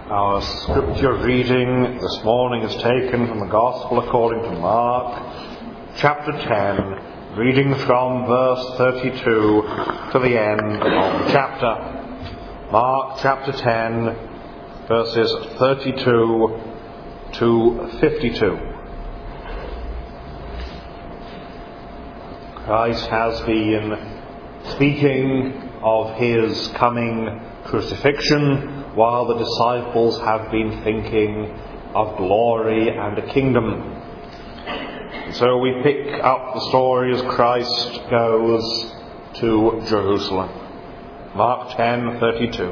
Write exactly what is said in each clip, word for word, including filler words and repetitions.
Our scripture reading this morning is taken from the Gospel according to Mark, chapter ten, reading from verse thirty-two to the end of the chapter. Mark chapter ten, verses thirty-two to fifty-two. Christ has been speaking of his coming crucifixion, while the disciples have been thinking of glory and a kingdom. And so we pick up the story as Christ goes to Jerusalem. Mark ten thirty-two.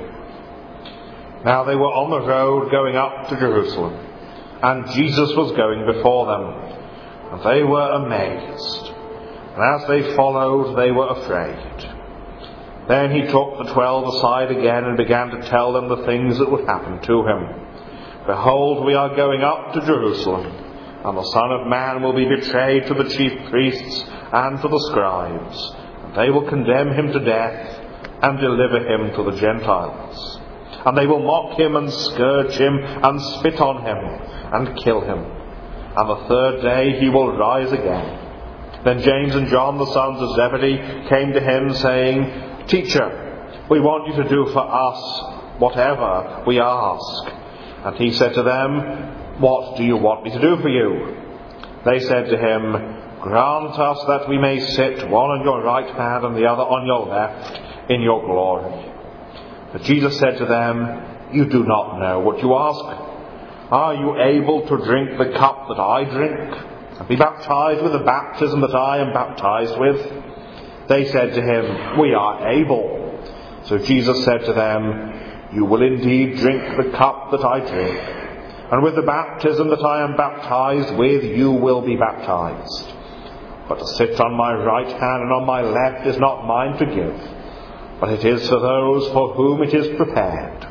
Now they were on the road going up to Jerusalem, and Jesus was going before them, and they were amazed. And as they followed, they were afraid. Then he took the twelve aside again and began to tell them the things that would happen to him. Behold, we are going up to Jerusalem, and the Son of Man will be betrayed to the chief priests and to the scribes, and they will condemn him to death and deliver him to the Gentiles. And they will mock him and scourge him and spit on him and kill him. And the third day he will rise again. Then James and John, the sons of Zebedee, came to him, saying, Teacher, we want you to do for us whatever we ask. And he said to them, What do you want me to do for you? They said to him, Grant us that we may sit one on your right hand and the other on your left in your glory. But Jesus said to them, You do not know what you ask. Are you able to drink the cup that I drink, and be baptized with the baptism that I am baptized with? They said to him, We are able. So Jesus said to them, You will indeed drink the cup that I drink, and with the baptism that I am baptized with you will be baptized. But to sit on my right hand and on my left is not mine to give, but it is for those for whom it is prepared.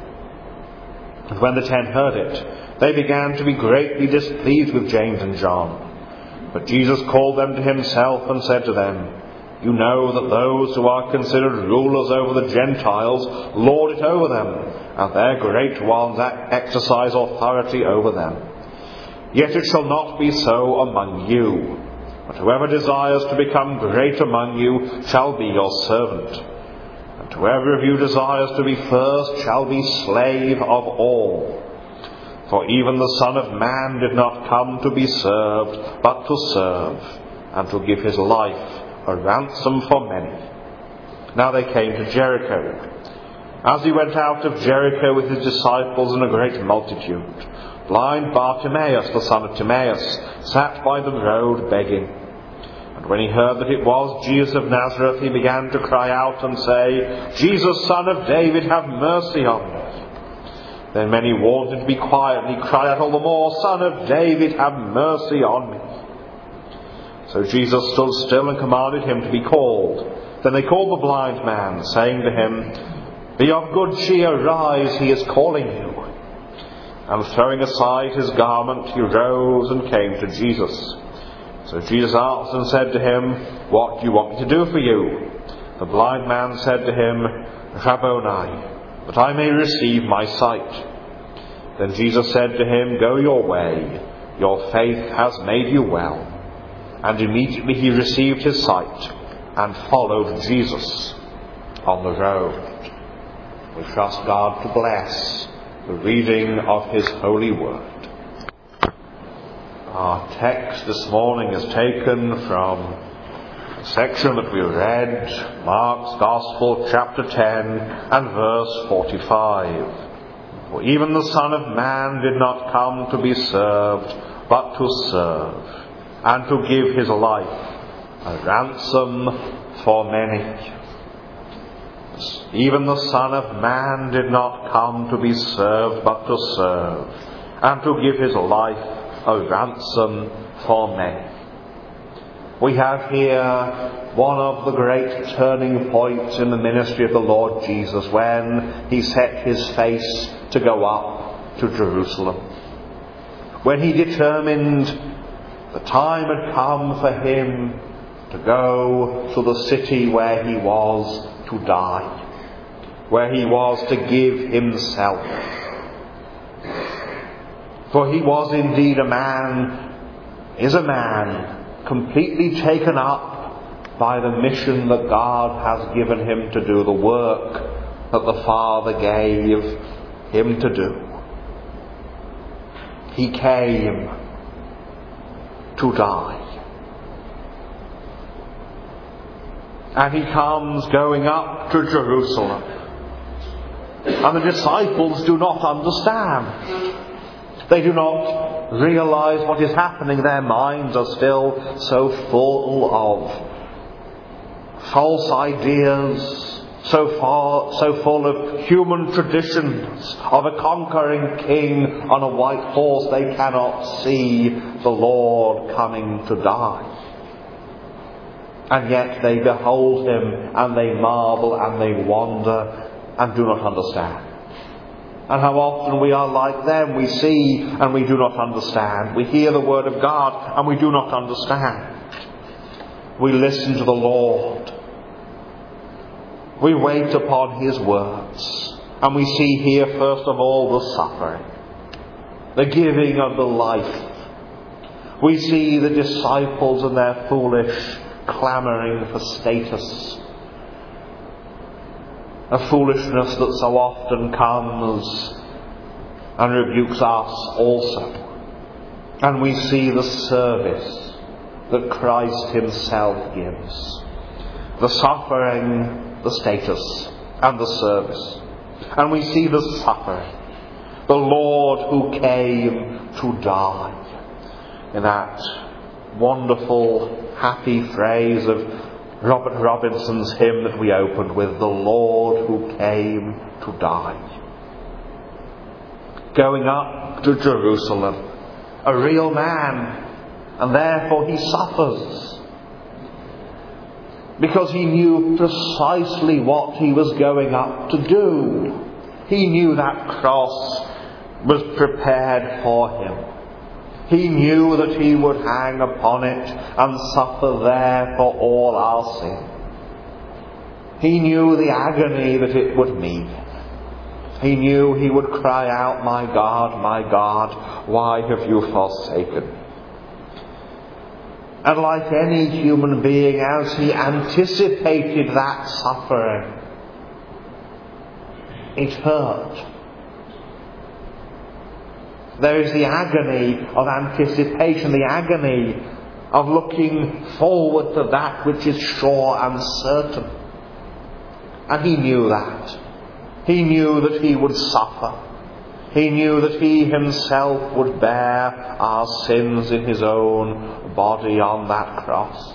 And when the ten heard it, they began to be greatly displeased with James and John. But Jesus called them to himself and said to them, You know that those who are considered rulers over the Gentiles lord it over them, and their great ones exercise authority over them. Yet it shall not be so among you. But whoever desires to become great among you shall be your servant. And whoever of you desires to be first shall be slave of all. For even the Son of Man did not come to be served, but to serve, and to give his life a ransom for many. Now they came to Jericho. As he went out of Jericho with his disciples and a great multitude, blind Bartimaeus, the son of Timaeus, sat by the road begging. And when he heard that it was Jesus of Nazareth, he began to cry out and say, Jesus, Son of David, have mercy on me. Then many warned him to be quiet, and he cried out all the more, Son of David, have mercy on me. So Jesus stood still and commanded him to be called. Then they called the blind man, saying to him, Be of good cheer, rise, he is calling you. And throwing aside his garment, he rose and came to Jesus. So Jesus asked and said to him, What do you want me to do for you? The blind man said to him, Rabboni, that I may receive my sight. Then Jesus said to him, Go your way, your faith has made you well. And immediately he received his sight and followed Jesus on the road. We trust God to bless the reading of his holy word. Our text this morning is taken from the section that we read, Mark's Gospel, chapter ten and verse forty-five. For even the Son of Man did not come to be served, but to serve, and to give his life a ransom for many. Even the Son of Man did not come to be served, but to serve, and to give his life a ransom for many. We have here one of the great turning points in the ministry of the Lord Jesus, when he set his face to go up to Jerusalem. When he determined the time had come for him to go to the city where he was to die, where he was to give himself. For he was indeed a man, is a man, completely taken up by the mission that God has given him to do, the work that the Father gave him to do. He came to die. And he comes going up to Jerusalem. And the disciples do not understand. They do not realize what is happening. Their minds are still so full of false ideas, so far, so full of human traditions of a conquering king on a white horse. They cannot see the Lord coming to die. And yet they behold him and they marvel and they wonder and do not understand. And how often we are like them. We see and we do not understand. We hear the word of God and we do not understand. We listen to the Lord. We wait upon his words. And we see here first of all the suffering, the giving of the life. We see the disciples and their foolish clamouring for status. A foolishness that so often comes and rebukes us also. And we see the service that Christ himself gives. The suffering, the status, and the service. And we see the suffering. The Lord who came to die. In that wonderful, happy phrase of Robert Robinson's hymn that we opened with, the Lord who came to die. Going up to Jerusalem, a real man, and therefore he suffers. Because he knew precisely what he was going up to do. He knew that cross was prepared for him. He knew that he would hang upon it and suffer there for all our sin. He knew the agony that it would mean. He knew he would cry out, "My God, my God, why have you forsaken me?" And like any human being, as he anticipated that suffering, it hurt. There is the agony of anticipation, the agony of looking forward to that which is sure and certain. And he knew that. He knew that he would suffer. He knew that he himself would bear our sins in his own body on that cross.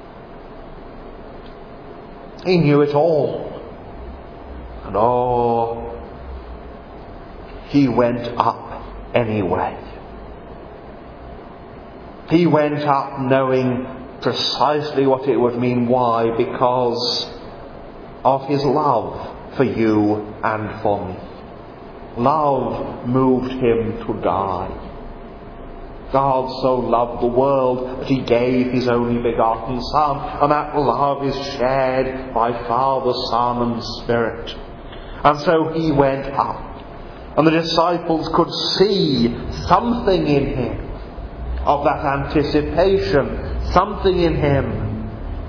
He knew it all. And oh, he went up anyway. He went up knowing precisely what it would mean. Why? Because of his love for you and for me. Love moved him to die. God so loved the world that he gave his only begotten Son, and that love is shared by Father, Son and Spirit. And so he went up. And the disciples could see something in him of that anticipation, something in him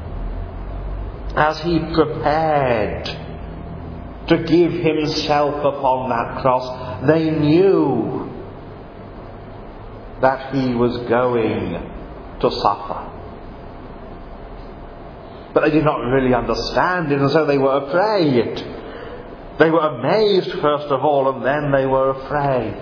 as he prepared to give himself upon that cross. They knew that he was going to suffer. But they did not really understand it, and so they were afraid. They were amazed first of all, and then they were afraid.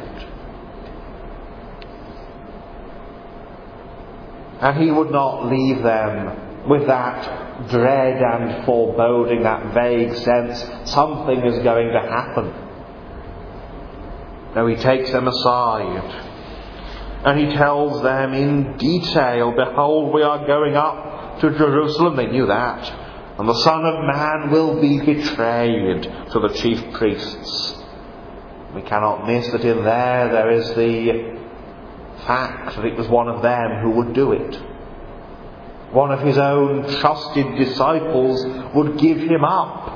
And he would not leave them with that dread and foreboding, that vague sense, something is going to happen. No, he takes them aside. And he tells them in detail, "Behold, we are going up to Jerusalem." They knew that. "And the Son of Man will be betrayed to the chief priests." We cannot miss that in there there is the fact that it was one of them who would do it. One of his own trusted disciples would give him up.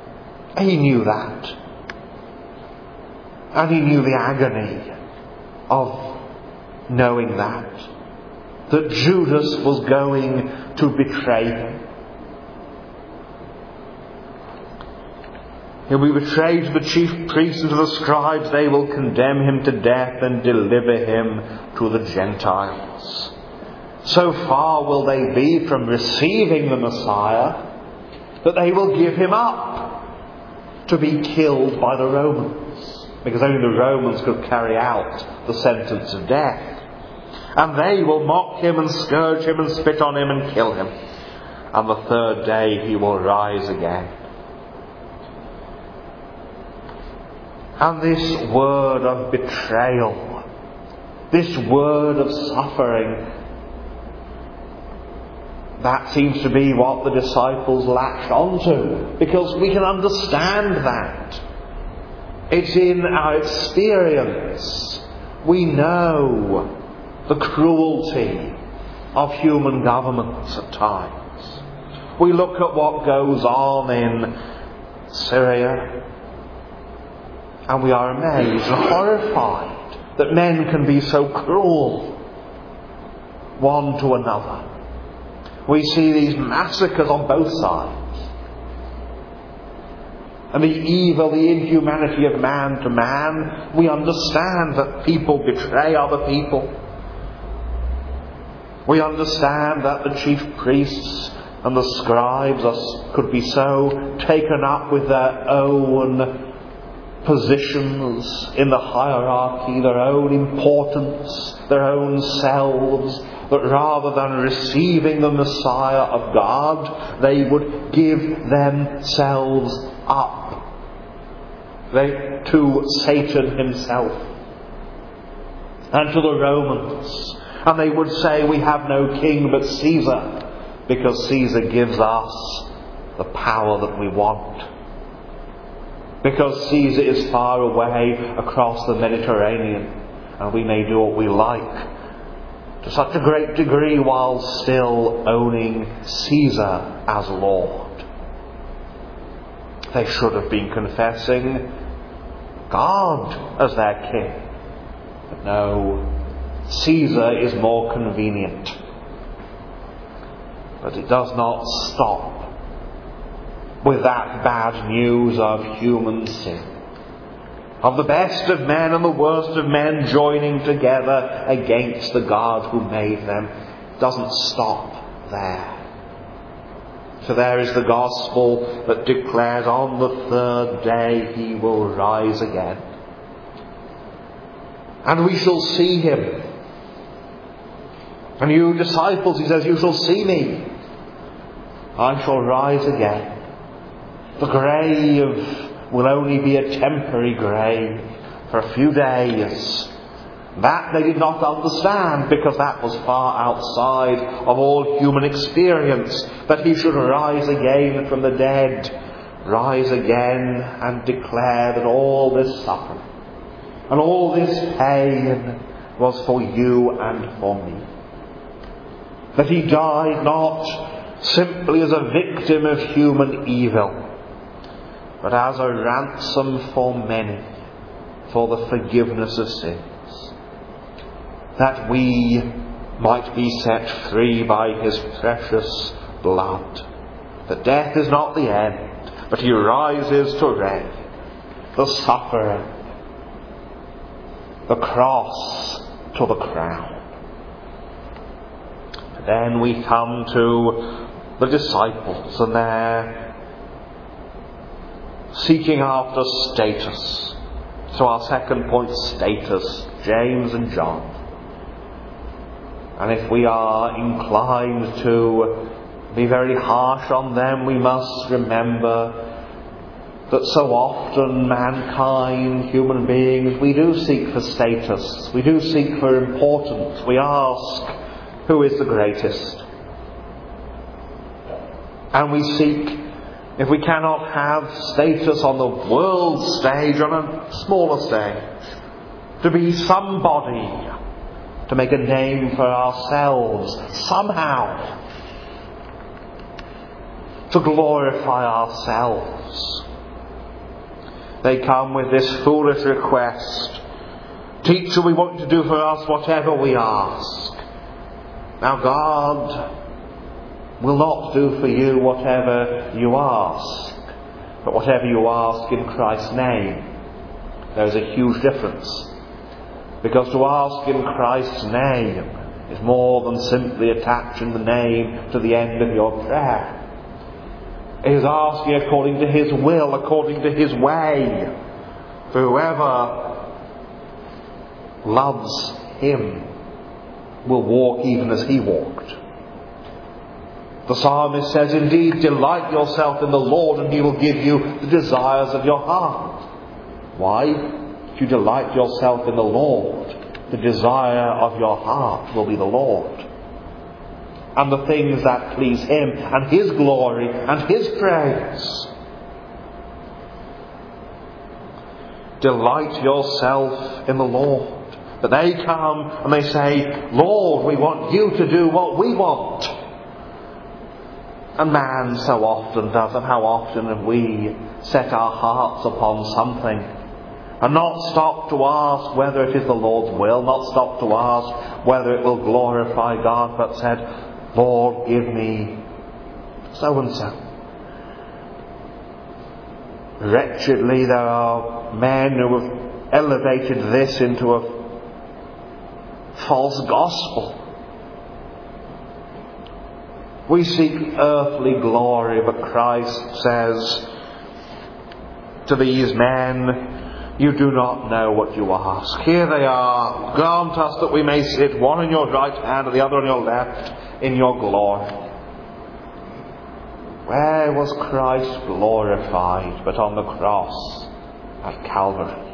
He knew that. And he knew the agony of knowing that, that Judas was going to betray him. He'll be betrayed to the chief priests and to the scribes. They will condemn him to death and deliver him to the Gentiles. So far will they be from receiving the Messiah that they will give him up to be killed by the Romans, because only the Romans could carry out the sentence of death. And they will mock him and scourge him and spit on him and kill him. And the third day he will rise again. And this word of betrayal, this word of suffering, that seems to be what the disciples latched onto, because we can understand that. It's in our experience. We know the cruelty of human governments at times. We look at what goes on in Syria, and we are amazed and horrified that men can be so cruel one to another. We see these massacres on both sides. And the evil, the inhumanity of man to man, we understand that people betray other people. We understand that the chief priests and the scribes are, could be so taken up with their own positions in the hierarchy, their own importance, their own selves, that rather than receiving the Messiah of God, they would give themselves up they, to Satan himself and to the Romans. And they would say, we have no king but Caesar, because Caesar gives us the power that we want. Because Caesar is far away across the Mediterranean, and we may do what we like to such a great degree while still owning Caesar as Lord. They should have been confessing God as their king. But no, Caesar is more convenient. But it does not stop with that bad news of human sin, of the best of men and the worst of men joining together against the God who made them. It doesn't stop there. So there is the gospel that declares on the third day he will rise again. And we shall see him. And you disciples, he says, you shall see me. I shall rise again. The grave will only be a temporary grave for a few days. That they did not understand, because that was far outside of all human experience, that he should rise again from the dead, rise again and declare that all this suffering and all this pain was for you and for me. That he died not simply as a victim of human evil, but as a ransom for many, for the forgiveness of sins, that we might be set free by his precious blood. That death is not the end, but he rises to reign, the suffering, the cross to the crown. And then we come to the disciples and their seeking after status. So our second point, status, James and John. And if we are inclined to be very harsh on them, we must remember that so often mankind, human beings, we do seek for status. We do seek for importance. We ask, who is the greatest? And we seek, if we cannot have status on the world stage, on a smaller stage, to be somebody, to make a name for ourselves somehow, to glorify ourselves. They come with this foolish request Teacher, we want you to do for us whatever we ask. Now God will not do for you whatever you ask, but whatever you ask in Christ's name. There is a huge difference. Because to ask in Christ's name is more than simply attaching the name to the end of your prayer. It is asking according to His will, according to His way. For whoever loves Him will walk even as He walked. The psalmist says, indeed, delight yourself in the Lord and He will give you the desires of your heart. Why? If you delight yourself in the Lord, the desire of your heart will be the Lord. And the things that please Him and His glory and His praise. Delight yourself in the Lord. But they come and they say, Lord, we want you to do what we want. And man so often does, and how often have we set our hearts upon something and not stopped to ask whether it is the Lord's will, not stopped to ask whether it will glorify God, but said, Lord, give me so and so. Wretchedly, there are men who have elevated this into a false gospel. We seek earthly glory, but Christ says to these men, you do not know what you ask. Here they are. Grant us that we may sit, one on your right hand and the other on your left, in your glory. Where was Christ glorified but on the cross at Calvary?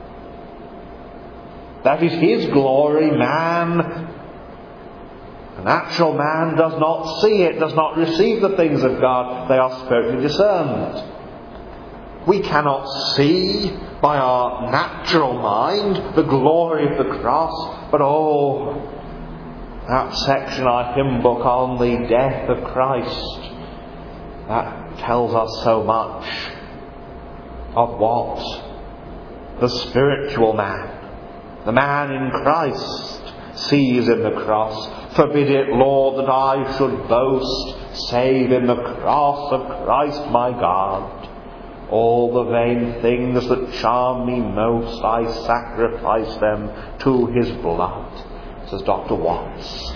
That is His glory. Man, a natural man, does not see it, does not receive the things of God. They are spiritually discerned. We cannot see by our natural mind the glory of the cross, but oh, that section of our hymn book on the death of Christ, that tells us so much of what the spiritual man, the man in Christ, sees in the cross. Forbid it, Lord, that I should boast save in the cross of Christ my God. All the vain things that charm me most, I sacrifice them to His blood, says Doctor Watts.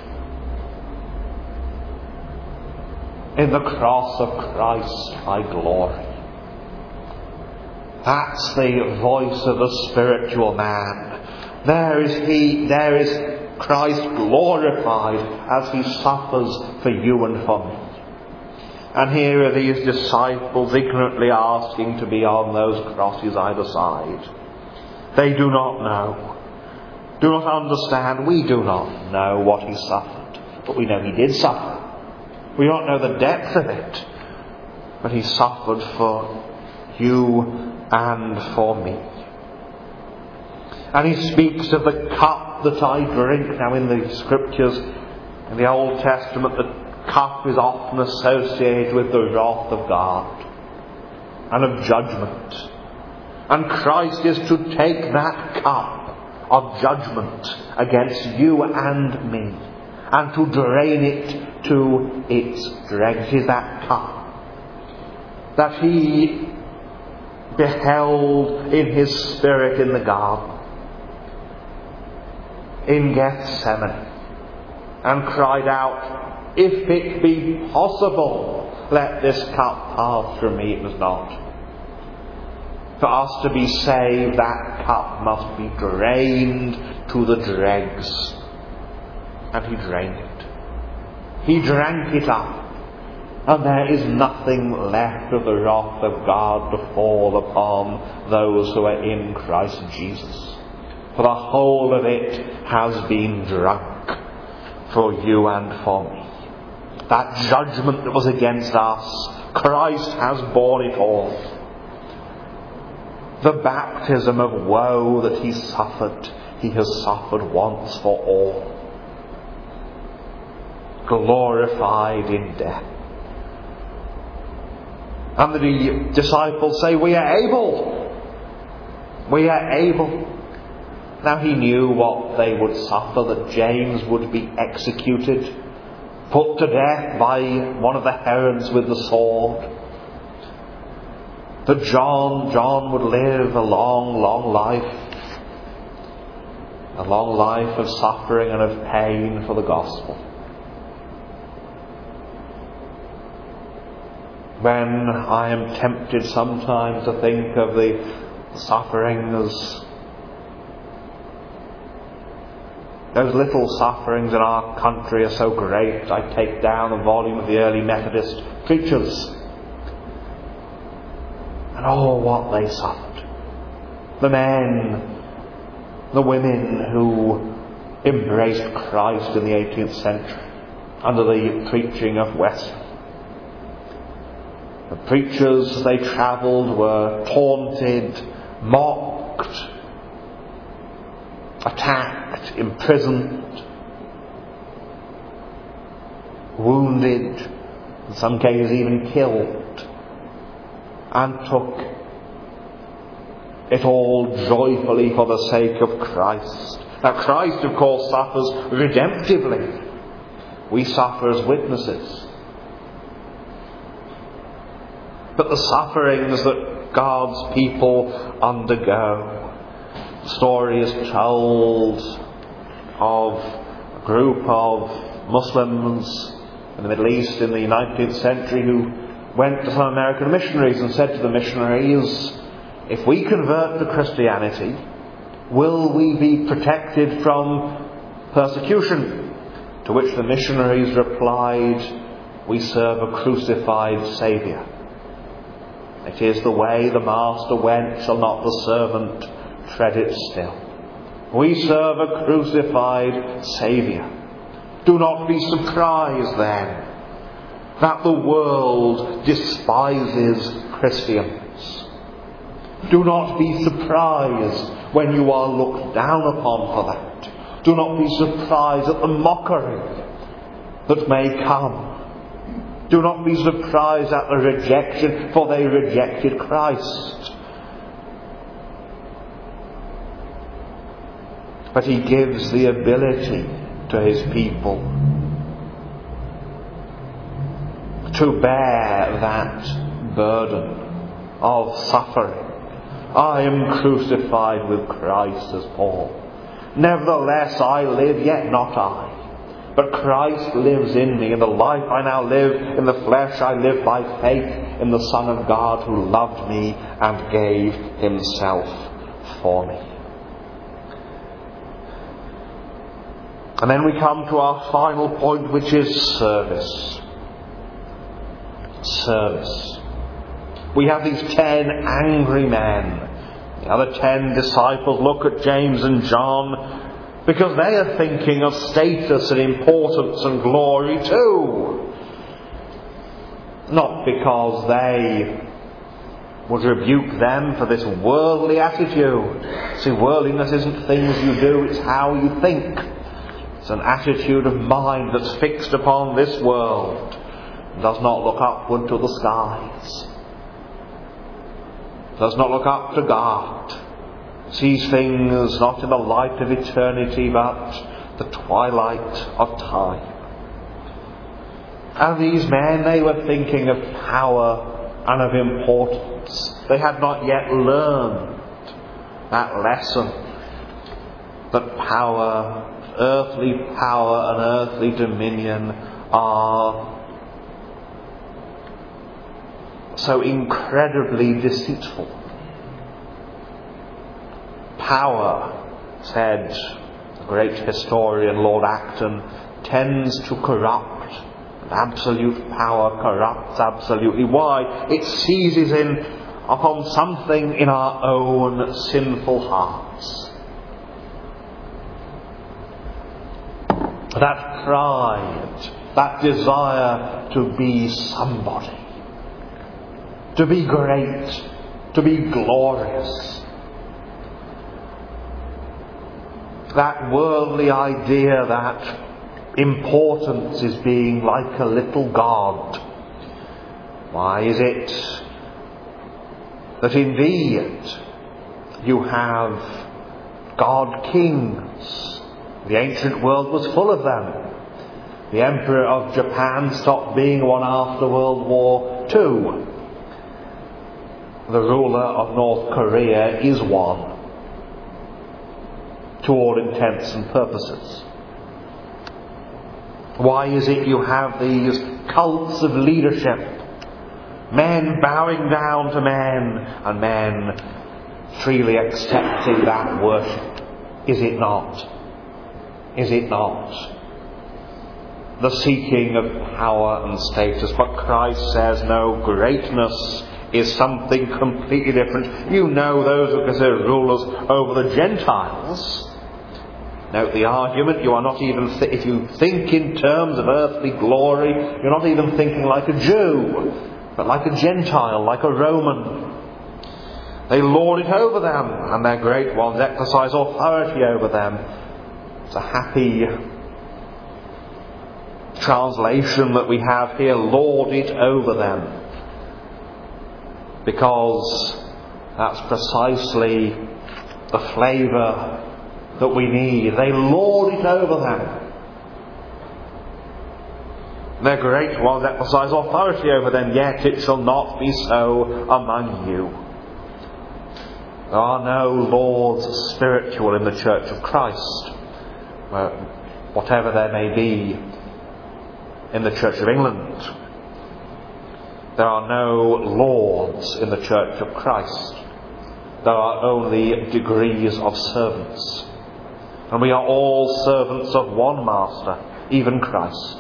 In the cross of Christ I glory. That's the voice of the spiritual man. There is He, there is Christ glorified as He suffers for you and for me. And here are these disciples ignorantly asking to be on those crosses either side. They do not know, do not understand. We do not know what He suffered, but we know He did suffer. We don't know the depth of it, but He suffered for you and for me. And He speaks of the cup that I drink. Now in the Scriptures, in the Old Testament, the cup is often associated with the wrath of God and of judgment. And Christ is to take that cup of judgment against you and me and to drain it to its dregs. It is that cup that He beheld in His Spirit in the garden, in Gethsemane, and cried out, if it be possible, let this cup pass from me. It was not. For us to be saved, that cup must be drained to the dregs. And He drained it. He drank it up. And there is nothing left of the wrath of God to fall upon those who are in Christ Jesus. For the whole of it has been drunk for you and for me. That judgment that was against us, Christ has borne it all. The baptism of woe that He suffered, He has suffered once for all. Glorified in death. And the disciples say, we are able. We are able. Now he knew what they would suffer, that James would be executed, put to death by one of the Herods with the sword. That John, John would live a long, long life, a long life of suffering and of pain for the gospel. When I am tempted sometimes to think of the sufferings, those little sufferings in our country are so great, I take down a volume of the early Methodist preachers. And oh, what they suffered. The men, the women who embraced Christ in the eighteenth century under the preaching of Wesley. The preachers, as they travelled, were taunted, mocked, attacked, imprisoned, wounded, in some cases even killed, and took it all joyfully for the sake of Christ. Now Christ, of course, suffers redemptively. We suffer as witnesses. But the sufferings that God's people undergo, the story is told of a group of Muslims in the Middle East in the nineteenth century who went to some American missionaries and said to the missionaries, if we convert to Christianity, will we be protected from persecution? To which the missionaries replied, we serve a crucified Saviour. It is the way the master went, shall not the servant tread it still. We serve a crucified Saviour. Do not be surprised then that the world despises Christians. Do not be surprised when you are looked down upon for that. Do not be surprised at the mockery that may come. Do not be surprised at the rejection, for they rejected Christ. But he gives the ability to his people to bear that burden of suffering. I am crucified with Christ, says Paul. Nevertheless I live, yet not I. But Christ lives in me, and the life I now live in the flesh I live by faith in the Son of God who loved me and gave himself for me. And then we come to our final point, which is service. Service. We have these ten angry men. The other ten disciples look at James and John because they are thinking of status and importance and glory too. Not because they would rebuke them for this worldly attitude. See, worldliness isn't things you do, it's how you think. It's an attitude of mind that's fixed upon this world and does not look upward to the skies. Does not look up to God. Sees things not in the light of eternity but the twilight of time. And these men, they were thinking of power and of importance. They had not yet learned that lesson that power, earthly power and earthly dominion are so incredibly deceitful. Power, said the great historian Lord Acton, tends to corrupt. And absolute power corrupts absolutely. Why? It seizes in upon something in our own sinful hearts. That pride, that desire to be somebody, to be great, to be glorious. That worldly idea that importance is being like a little god. Why is it that indeed you have God kings. The ancient world was full of them. The Emperor of Japan stopped being one after World War Two. The ruler of North Korea is one, to all intents and purposes. Why is it you have these cults of leadership? Men bowing down to men, and men freely accepting that worship. Is it not? Is it not? The seeking of power and status. But Christ says, no, greatness is something completely different. You know those who are considered rulers over the Gentiles. Note the argument, you are not even, th- if you think in terms of earthly glory, you're not even thinking like a Jew, but like a Gentile, like a Roman. They lord it over them, and their great ones exercise authority over them. It's a happy translation that we have here, lord it over them. Because that's precisely the flavour that we need. They lord it over them. Their great ones exercise authority over them, yet it shall not be so among you. There are no lords spiritual in the Church of Christ, whatever there may be in the Church of England. There are no lords in the Church of Christ. There are only degrees of servants. And we are all servants of one Master, even Christ.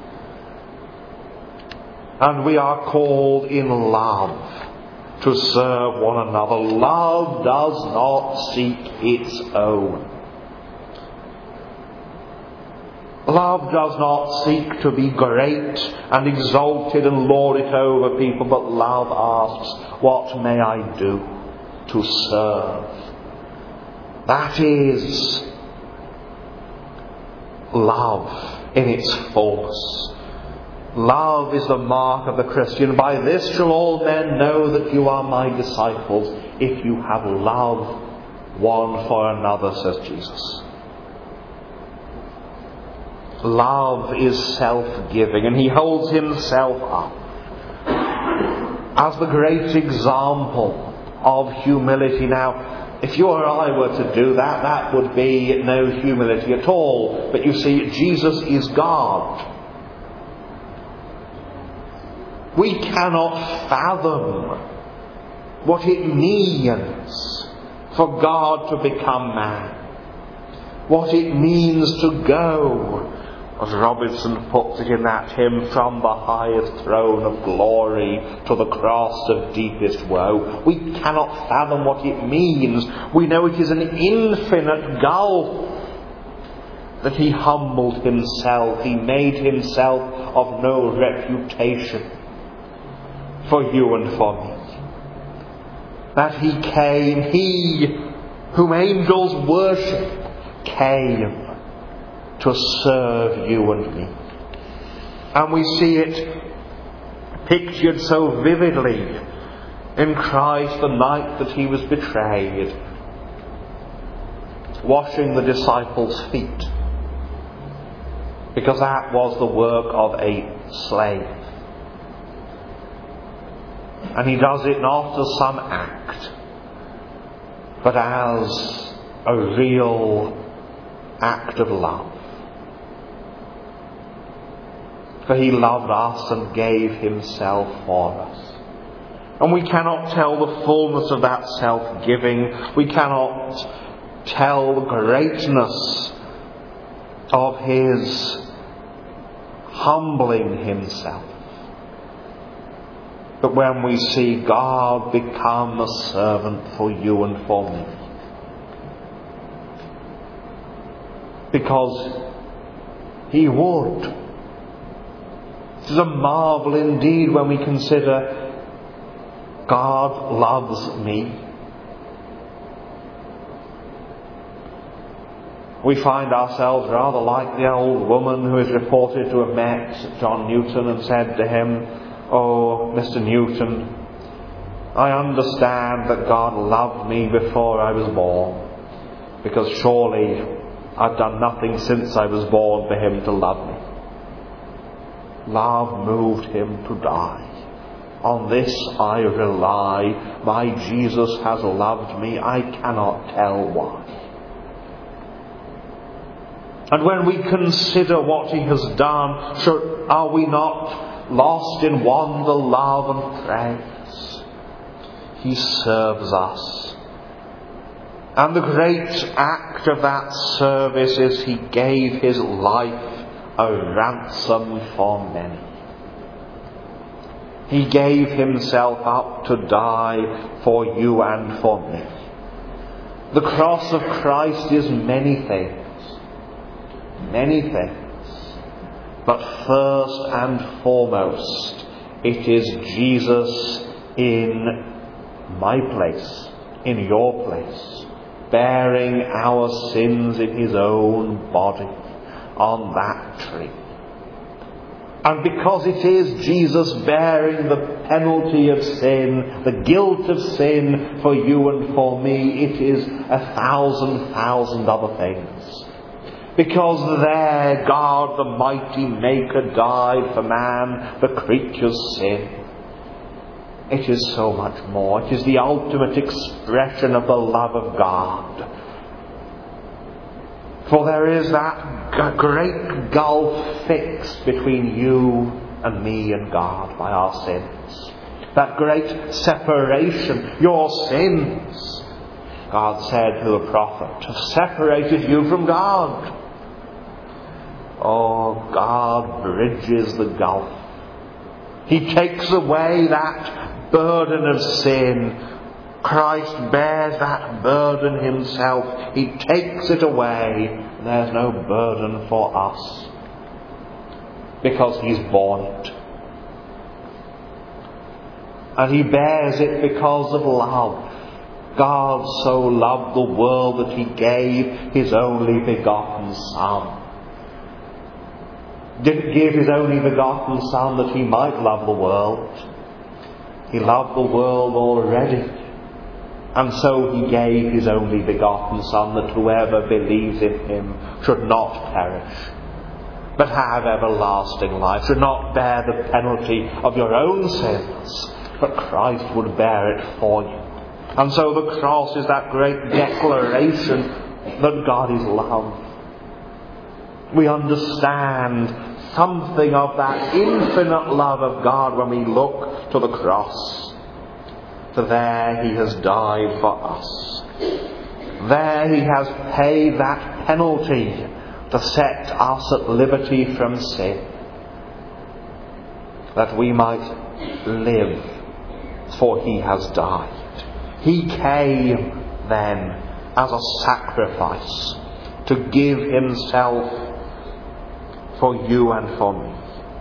And we are called in love to serve one another. Love does not seek its own. Love does not seek to be great and exalted and lord it over people, but love asks, what may I do to serve? That is love in its fullness. Love is the mark of the Christian. By this shall all men know that you are my disciples, if you have love one for another, says Jesus. Love is self-giving, and he holds himself up as the great example of humility. Now, if you or I were to do that, that would be no humility at all. But you see, Jesus is God. We cannot fathom what it means for God to become man. What it means to go, as Robinson puts it in that hymn, from the highest throne of glory to the cross of deepest woe. We cannot fathom what it means. We know it is an infinite gulf that he humbled himself. He made himself of no reputation for you and for me. That he came, he whom angels worship, came to serve you and me. And we see it pictured so vividly in Christ the night that he was betrayed, washing the disciples' feet, because that was the work of a slave. And he does it not as some act, but as a real act of love. For he loved us and gave himself for us. And we cannot tell the fullness of that self-giving. We cannot tell the greatness of his humbling himself. But when we see God become a servant for you and for me, because he would. It is a marvel indeed when we consider God loves me. We find ourselves rather like the old woman who is reported to have met John Newton and said to him, "Oh, Mister Newton, I understand that God loved me before I was born. because surely I've done nothing since I was born for him to love me. Love moved him to die. On this I rely. My Jesus has loved me. I cannot tell why. And when we consider what he has done, should, are we not lost in wonder, love and praise? He serves us. And the great act of that service is he gave his life a ransom for many. He gave himself up to die for you and for me. The cross of Christ is many things. Many things. But first and foremost, it is Jesus in my place, in your place, bearing our sins in his own body on that tree. And because it is Jesus bearing the penalty of sin, the guilt of sin for you and for me, it is a thousand thousand other things. Because there God the mighty Maker died for man, the creature's sin. It is so much more. It is the ultimate expression of the love of God. For there is that great gulf fixed between you and me and God by our sins. That great separation. Your sins, God said to the prophet, have separated you from God. Oh, God bridges the gulf. He takes away that burden of sin. Christ bears that burden himself. He takes it away. There's no burden for us. Because he's borne it. And he bears it because of love. God so loved the world that he gave his only begotten Son. Didn't give his only begotten Son that he might love the world. He loved the world already. And so he gave his only begotten Son, that whoever believes in him should not perish, but have everlasting life, should not bear the penalty of your own sins, but Christ would bear it for you. And so the cross is that great declaration that God is love. We understand something of that infinite love of God when we look to the cross. For there he has died for us. There he has paid that penalty to set us at liberty from sin, that we might live, for he has died. He came then as a sacrifice to give himself for you and for me.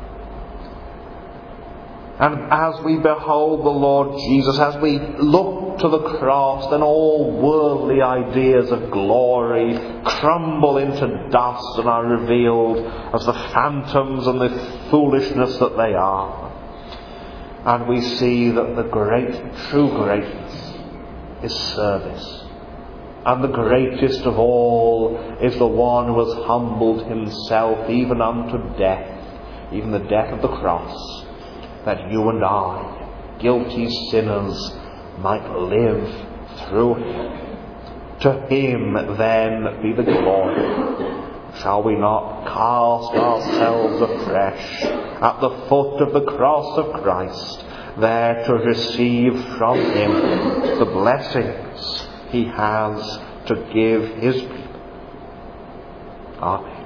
And as we behold the Lord Jesus, as we look to the cross, then all worldly ideas of glory crumble into dust and are revealed as the phantoms and the foolishness that they are. And we see that the great, true greatness is service. And the greatest of all is the one who has humbled himself even unto death, even the death of the cross, that you and I, guilty sinners, might live through him. To him then be the glory. Shall we not cast ourselves afresh at the foot of the cross of Christ, there to receive from him the blessings he has to give his people? Amen.